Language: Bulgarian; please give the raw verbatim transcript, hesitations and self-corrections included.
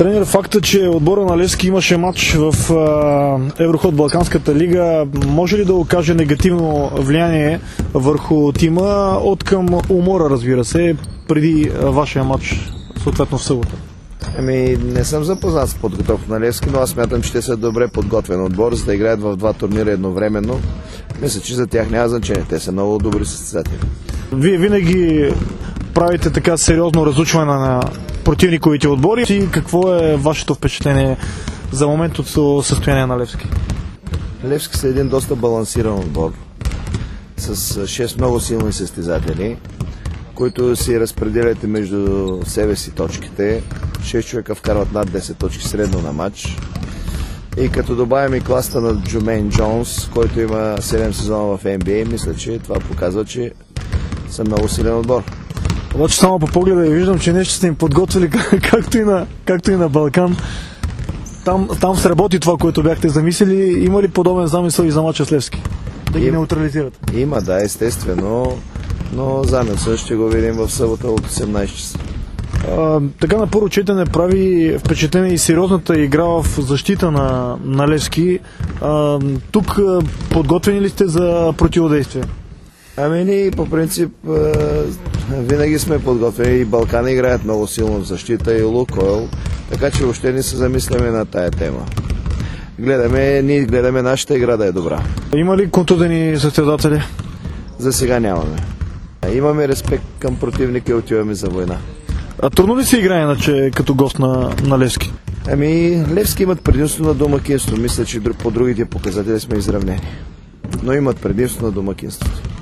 Тренер, факта, че отбора на Левски имаше матч в а, Евроход Балканската лига, може ли да окаже негативно влияние върху тима от към умора, разбира се, преди а, вашия матч, съответно в събота? Ами, не съм запознат с подготовка на Левски, но аз смятам, че те са добре подготвен отбор, за да играят в два турнира едновременно. Мисля, че за тях няма значение. Те са много добри състезатели. Вие винаги правите така сериозно разучване на противниковите отбори. И какво е вашето впечатление за моментното състояние на Левски? Левски са един доста балансиран отбор с шест много силни състезатели, които си разпределят между себе си точките. шест човека вкарват над десет точки средно на матч. И като добавим и класта на Джумейн Джонс, който има седем сезона в Н Б А, мисля, че това показва, че са много силен отбор. Обаче само по погледа и виждам, че нещо сте им подготвили, както и на, както и на Балкан. Там, там сработи това, което бяхте замислили. Има ли подобен замисъл и за мача с Левски? Да ги Им, неутрализират? Има, да, естествено, но замисъл ще го видим в събота от осемнайсет часа. А, така на първо четене прави впечатление и сериозната игра в защита на, на Левски. А, тук подготвени ли сте за противодействие? Ами ние по принцип винаги сме подготвени и Балкани играят много силно в защита и Лукойл, така че въобще не се замисляме на тая тема. Гледаме, ние гледаме нашата игра да е добра. Има ли контузени състезатели? За сега нямаме. Имаме респект към противника и отиваме за война. А трудно ли се играе иначе като гост на, на Левски? Ами Левски имат предимство на домакинство. Мисля, че по другите показатели сме изравнени. Но имат предимство на домакинството.